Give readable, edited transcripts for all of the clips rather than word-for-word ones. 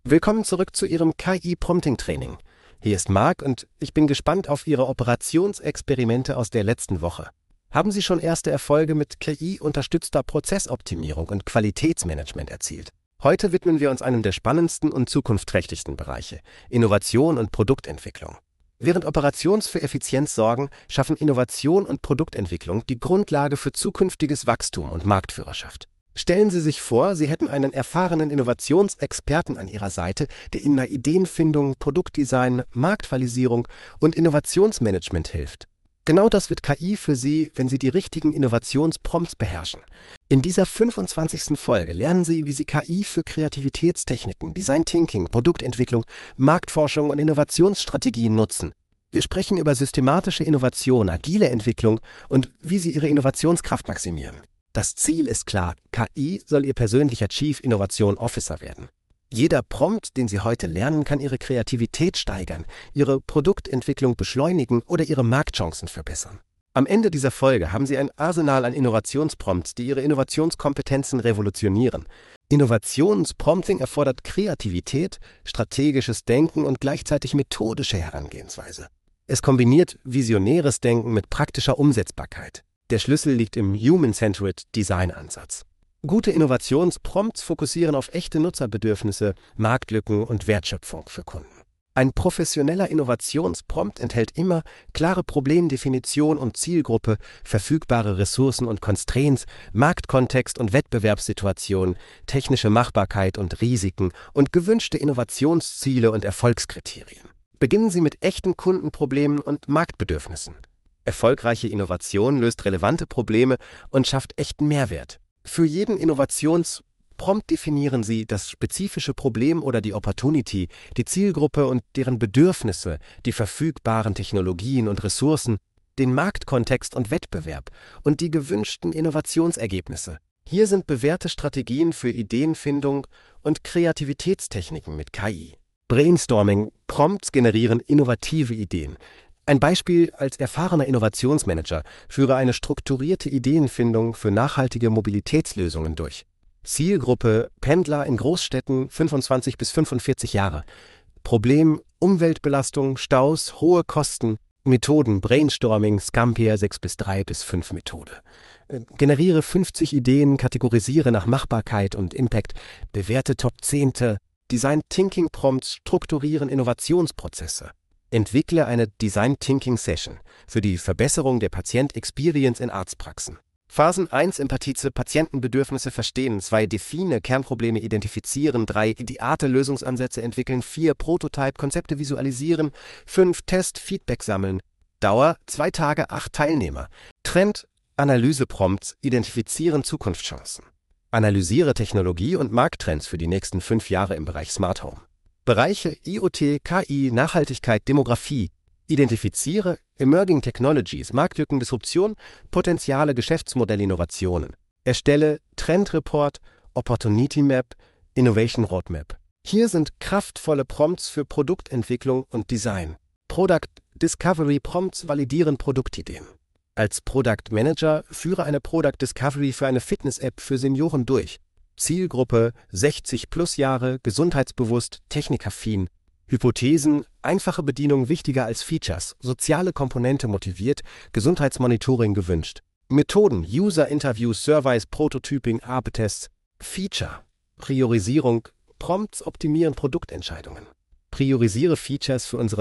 Willkommen zurück zu Ihrem KI-Prompting-Training. Hier ist Marc und ich bin gespannt auf Ihre Operationsexperimente aus der letzten Woche. Haben Sie schon erste Erfolge mit KI-unterstützter Prozessoptimierung und Qualitätsmanagement erzielt? Heute widmen wir uns einem der spannendsten und zukunftsträchtigsten Bereiche: Innovation und Produktentwicklung. Während Operations für Effizienz sorgen, schaffen Innovation und Produktentwicklung die Grundlage für zukünftiges Wachstum und Marktführerschaft. Stellen Sie sich vor, Sie hätten einen erfahrenen Innovationsexperten an Ihrer Seite, der Ihnen bei Ideenfindung, Produktdesign, Marktvalidierung und Innovationsmanagement hilft. Genau das wird KI für Sie, wenn Sie die richtigen Innovationsprompts beherrschen. In dieser 25. Folge lernen Sie, wie Sie KI für Kreativitätstechniken, Design Thinking, Produktentwicklung, Marktforschung und Innovationsstrategien nutzen. Wir sprechen über systematische Innovation, agile Entwicklung und wie Sie Ihre Innovationskraft maximieren. Das Ziel ist klar: KI soll Ihr persönlicher Chief Innovation Officer werden. Jeder Prompt, den Sie heute lernen, kann Ihre Kreativität steigern, Ihre Produktentwicklung beschleunigen oder Ihre Marktchancen verbessern. Am Ende dieser Folge haben Sie ein Arsenal an Innovationsprompts, die Ihre Innovationskompetenzen revolutionieren. Innovationsprompting erfordert Kreativität, strategisches Denken und gleichzeitig methodische Herangehensweise. Es kombiniert visionäres Denken mit praktischer Umsetzbarkeit. Der Schlüssel liegt im Human-Centered Design-Ansatz. Gute Innovationsprompts fokussieren auf echte Nutzerbedürfnisse, Marktlücken und Wertschöpfung für Kunden. Ein professioneller Innovationsprompt enthält immer klare Problemdefinition und Zielgruppe, verfügbare Ressourcen und Constraints, Marktkontext und Wettbewerbssituation, technische Machbarkeit und Risiken und gewünschte Innovationsziele und Erfolgskriterien. Beginnen Sie mit echten Kundenproblemen und Marktbedürfnissen. Erfolgreiche Innovation löst relevante Probleme und schafft echten Mehrwert. Für jeden Innovationsprompt definieren Sie das spezifische Problem oder die Opportunity, die Zielgruppe und deren Bedürfnisse, die verfügbaren Technologien und Ressourcen, den Marktkontext und Wettbewerb und die gewünschten Innovationsergebnisse. Hier sind bewährte Strategien für Ideenfindung und Kreativitätstechniken mit KI. Brainstorming: Prompts generieren innovative Ideen. Ein Beispiel: Als erfahrener Innovationsmanager führe eine strukturierte Ideenfindung für nachhaltige Mobilitätslösungen durch. Zielgruppe: Pendler in Großstädten, 25 bis 45 Jahre. Problem: Umweltbelastung, Staus, hohe Kosten. Methoden: Brainstorming, Scampier 6-3 bis 5 Methode. Generiere 50 Ideen, kategorisiere nach Machbarkeit und Impact, bewerte Top 10. Design Thinking Prompts strukturieren Innovationsprozesse. Entwickle eine Design Thinking Session für die Verbesserung der Patient-Experience in Arztpraxen. Phasen 1: Empathie, Patientenbedürfnisse verstehen, 2: Define, Kernprobleme identifizieren, 3: ideate Lösungsansätze entwickeln, 4: Prototype, Konzepte visualisieren, 5: Test, Feedback sammeln. Dauer: 2 Tage, 8 Teilnehmer. Trend: Analyse-Prompts identifizieren Zukunftschancen. Analysiere Technologie- und Markttrends für die nächsten 5 Jahre im Bereich Smart Home. Bereiche: IoT, KI, Nachhaltigkeit, Demografie. Identifiziere Emerging Technologies, Marktlücken, Disruption, Potenziale, Geschäftsmodellinnovationen. Erstelle Trendreport, Opportunity Map, Innovation Roadmap. Hier sind kraftvolle Prompts für Produktentwicklung und Design. Product Discovery Prompts validieren Produktideen. Als Product Manager führe eine Product Discovery für eine Fitness-App für Senioren durch. Zielgruppe: 60 plus Jahre, gesundheitsbewusst, technikaffin. Hypothesen: einfache Bedienung wichtiger als Features, soziale Komponente motiviert, Gesundheitsmonitoring gewünscht. Methoden: User-Interviews, Surveys, Prototyping, AB-Tests. Feature: Priorisierung, Prompts optimieren Produktentscheidungen. Priorisiere Features für unsere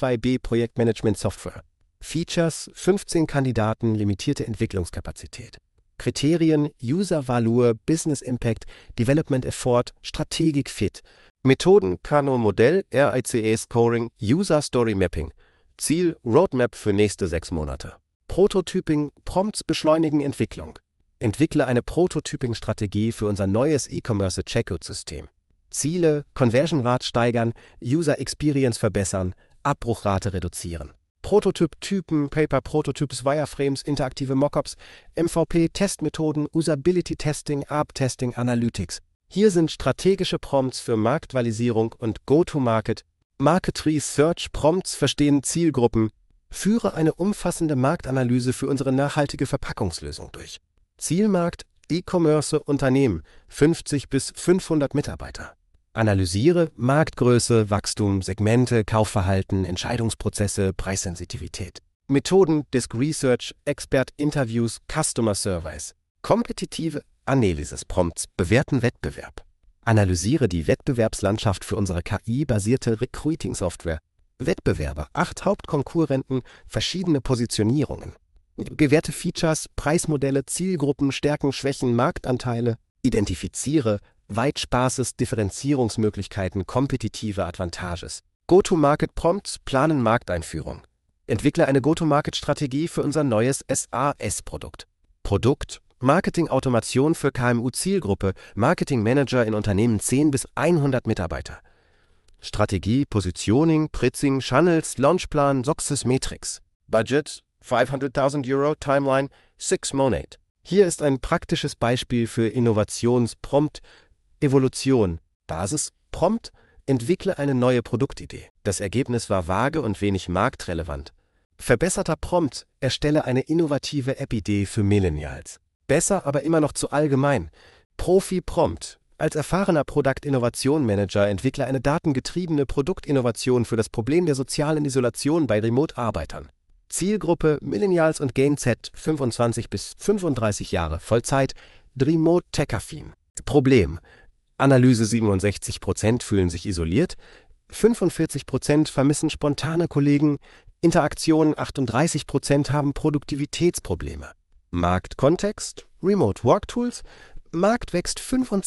B2B-Projektmanagement-Software. Features: 15 Kandidaten, limitierte Entwicklungskapazität. Kriterien: User Value, Business Impact, Development Effort, Strategic Fit. Methoden: Kano-Modell, RICE Scoring, User Story Mapping. Ziel: Roadmap für nächste 6 Monate. Prototyping: Prompts beschleunigen Entwicklung. Entwickle eine Prototyping-Strategie für unser neues E-Commerce-Checkout-System. Ziele: Conversion-Rate steigern, User Experience verbessern, Abbruchrate reduzieren. Prototyp-Typen, Paper-Prototypes, Wireframes, interaktive Mockups, MVP-Testmethoden, Usability-Testing, AB-Testing, Analytics. Hier sind strategische Prompts für Marktvalidierung und Go-to-Market. Market Research Prompts verstehen Zielgruppen. Führe eine umfassende Marktanalyse für unsere nachhaltige Verpackungslösung durch. Zielmarkt: E-Commerce Unternehmen, 50 bis 500 Mitarbeiter. Analysiere Marktgröße, Wachstum, Segmente, Kaufverhalten, Entscheidungsprozesse, Preissensitivität. Methoden: Disk Research, Expert-Interviews, Customer Surveys. Kompetitive Analysis-Prompts bewerten Wettbewerb. Analysiere die Wettbewerbslandschaft für unsere KI-basierte Recruiting-Software. Wettbewerber, 8 Hauptkonkurrenten, verschiedene Positionierungen. Gewährte Features, Preismodelle, Zielgruppen, Stärken, Schwächen, Marktanteile. Identifiziere White-Spaces, Differenzierungsmöglichkeiten, kompetitive Advantages. Go-to-Market-Prompts planen Markteinführung. Entwickle eine Go-to-Market-Strategie für unser neues SaaS-Produkt. Produkt: Marketing-Automation für KMU-Zielgruppe, Marketing-Manager in Unternehmen 10 bis 100 Mitarbeiter. Strategie: Positioning, Pritzing, Channels, Launchplan, Success Matrix. Budget: 500.000 Euro, Timeline 6 Monate. Hier ist ein praktisches Beispiel für Innovationsprompt. Evolution. Basis: Prompt: Entwickle eine neue Produktidee. Das Ergebnis war vage und wenig marktrelevant. Verbesserter Prompt: Erstelle eine innovative App-Idee für Millennials. Besser, aber immer noch zu allgemein. Profi-Prompt: Als erfahrener Product-Innovation-Manager entwickle eine datengetriebene Produktinnovation für das Problem der sozialen Isolation bei Remote-Arbeitern. Zielgruppe: Millennials und Gen Z, 25 bis 35 Jahre, Vollzeit, Remote-Tech-affin. Problem: Analyse: 67% fühlen sich isoliert, 45% vermissen spontane Kollegen, Interaktion: 38% haben Produktivitätsprobleme. Marktkontext: Remote Work Tools, Markt wächst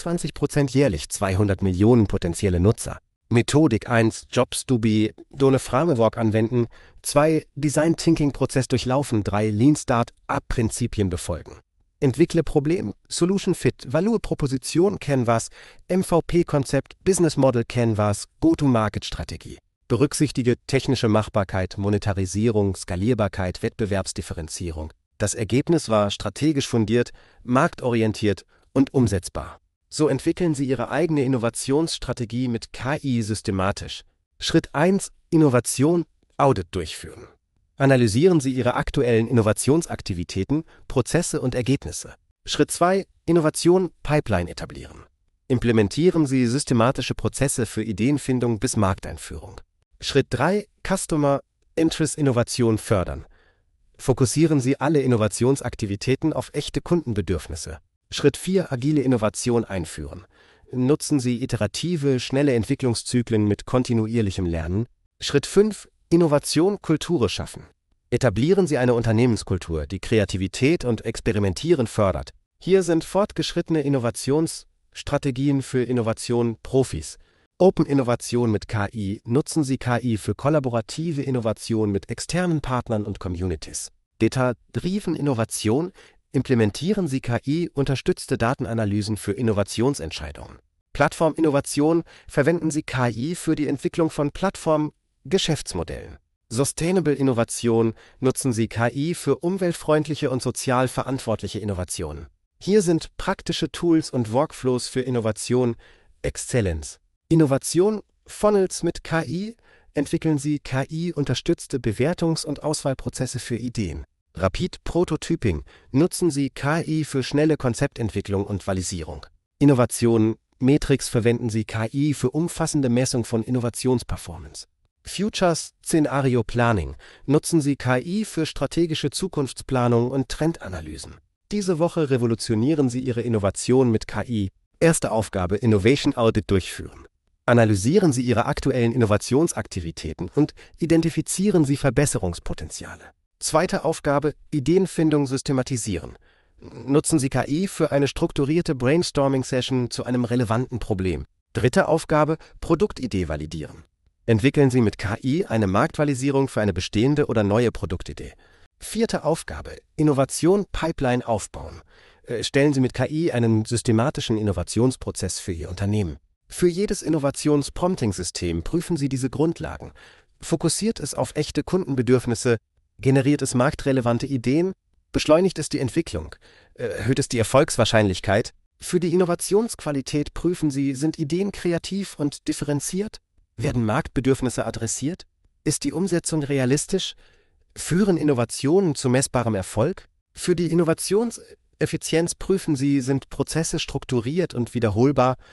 25% jährlich, 200 Millionen potenzielle Nutzer. Methodik: 1. Jobs to be, Done Framework anwenden, 2. Design Thinking Prozess durchlaufen, 3. Lean Start-up Prinzipien befolgen. Entwickle Problem: Solution Fit, Value Proposition Canvas, MVP-Konzept, Business Model Canvas, Go-to-Market-Strategie. Berücksichtige technische Machbarkeit, Monetarisierung, Skalierbarkeit, Wettbewerbsdifferenzierung. Das Ergebnis war strategisch fundiert, marktorientiert und umsetzbar. So entwickeln Sie Ihre eigene Innovationsstrategie mit KI systematisch. Schritt 1: Innovation, Audit durchführen. Analysieren Sie Ihre aktuellen Innovationsaktivitäten, Prozesse und Ergebnisse. Schritt 2: Innovation, Pipeline etablieren. Implementieren Sie systematische Prozesse für Ideenfindung bis Markteinführung. Schritt 3: Customer Interest Innovation fördern. Fokussieren Sie alle Innovationsaktivitäten auf echte Kundenbedürfnisse. Schritt 4: Agile Innovation einführen. Nutzen Sie iterative, schnelle Entwicklungszyklen mit kontinuierlichem Lernen. Schritt 5: Innovation, Kultur schaffen. Etablieren Sie eine Unternehmenskultur, die Kreativität und Experimentieren fördert. Hier sind fortgeschrittene Innovationsstrategien für Innovation-Profis. Open Innovation mit KI. Nutzen Sie KI für kollaborative Innovation mit externen Partnern und Communities. Data-Driven Innovation. Implementieren Sie KI-unterstützte Datenanalysen für Innovationsentscheidungen. Plattforminnovation. Verwenden Sie KI für die Entwicklung von Plattform-Geschäftsmodellen. Sustainable Innovation. Nutzen Sie KI für umweltfreundliche und sozial verantwortliche Innovationen. Hier sind praktische Tools und Workflows für Innovation. Exzellenz. Innovation, Funnels mit KI. Entwickeln Sie KI-unterstützte Bewertungs- und Auswahlprozesse für Ideen. Rapid Prototyping. Nutzen Sie KI für schnelle Konzeptentwicklung und Validierung. Innovation, Metrics. Verwenden Sie KI für umfassende Messung von Innovationsperformance. Futures Scenario Planning. Nutzen Sie KI für strategische Zukunftsplanung und Trendanalysen. Diese Woche revolutionieren Sie Ihre Innovation mit KI. Erste Aufgabe: Innovation Audit durchführen. Analysieren Sie Ihre aktuellen Innovationsaktivitäten und identifizieren Sie Verbesserungspotenziale. Zweite Aufgabe: Ideenfindung systematisieren. Nutzen Sie KI für eine strukturierte Brainstorming-Session zu einem relevanten Problem. Dritte Aufgabe: Produktidee validieren. Entwickeln Sie mit KI eine Marktvalidierung für eine bestehende oder neue Produktidee. Vierte Aufgabe: Innovation Pipeline aufbauen. Stellen Sie mit KI einen systematischen Innovationsprozess für Ihr Unternehmen. Für jedes Innovationsprompting-System prüfen Sie diese Grundlagen. Fokussiert es auf echte Kundenbedürfnisse? Generiert es marktrelevante Ideen? Beschleunigt es die Entwicklung? Erhöht es die Erfolgswahrscheinlichkeit? Für die Innovationsqualität prüfen Sie, sind Ideen kreativ und differenziert? Werden Marktbedürfnisse adressiert? Ist die Umsetzung realistisch? Führen Innovationen zu messbarem Erfolg? Für die Innovationseffizienz prüfen Sie, sind Prozesse strukturiert und wiederholbar?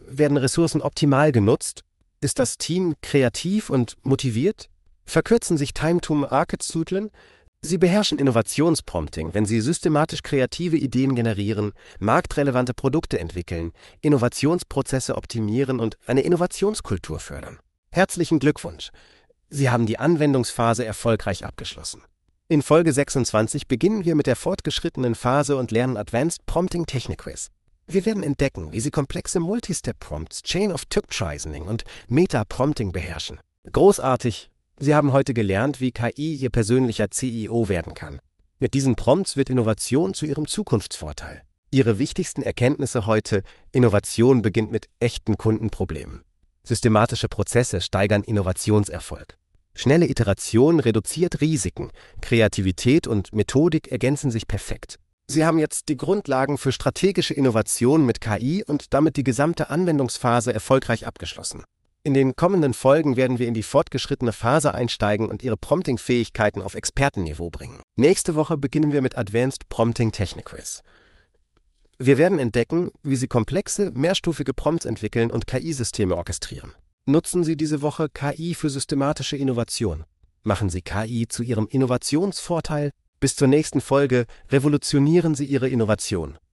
Werden Ressourcen optimal genutzt? Ist das Team kreativ und motiviert? Verkürzen sich Time-to-Market-Zyklen? Sie beherrschen Innovationsprompting, wenn Sie systematisch kreative Ideen generieren, marktrelevante Produkte entwickeln, Innovationsprozesse optimieren und eine Innovationskultur fördern. Herzlichen Glückwunsch! Sie haben die Anwendungsphase erfolgreich abgeschlossen. In Folge 26 beginnen wir mit der fortgeschrittenen Phase und lernen Advanced Prompting Technikquiz. Wir werden entdecken, wie Sie komplexe Multistep-Prompts, Chain-of-Type-Triasoning und Meta-Prompting beherrschen. Großartig! Sie haben heute gelernt, wie KI Ihr persönlicher CEO werden kann. Mit diesen Prompts wird Innovation zu Ihrem Zukunftsvorteil. Ihre wichtigsten Erkenntnisse heute: Innovation beginnt mit echten Kundenproblemen. Systematische Prozesse steigern Innovationserfolg. Schnelle Iteration reduziert Risiken. Kreativität und Methodik ergänzen sich perfekt. Sie haben jetzt die Grundlagen für strategische Innovation mit KI und damit die gesamte Anwendungsphase erfolgreich abgeschlossen. In den kommenden Folgen werden wir in die fortgeschrittene Phase einsteigen und Ihre Prompting-Fähigkeiten auf Expertenniveau bringen. Nächste Woche beginnen wir mit Advanced Prompting Technikquiz. Wir werden entdecken, wie Sie komplexe, mehrstufige Prompts entwickeln und KI-Systeme orchestrieren. Nutzen Sie diese Woche KI für systematische Innovation. Machen Sie KI zu Ihrem Innovationsvorteil. Bis zur nächsten Folge revolutionieren Sie Ihre Innovation.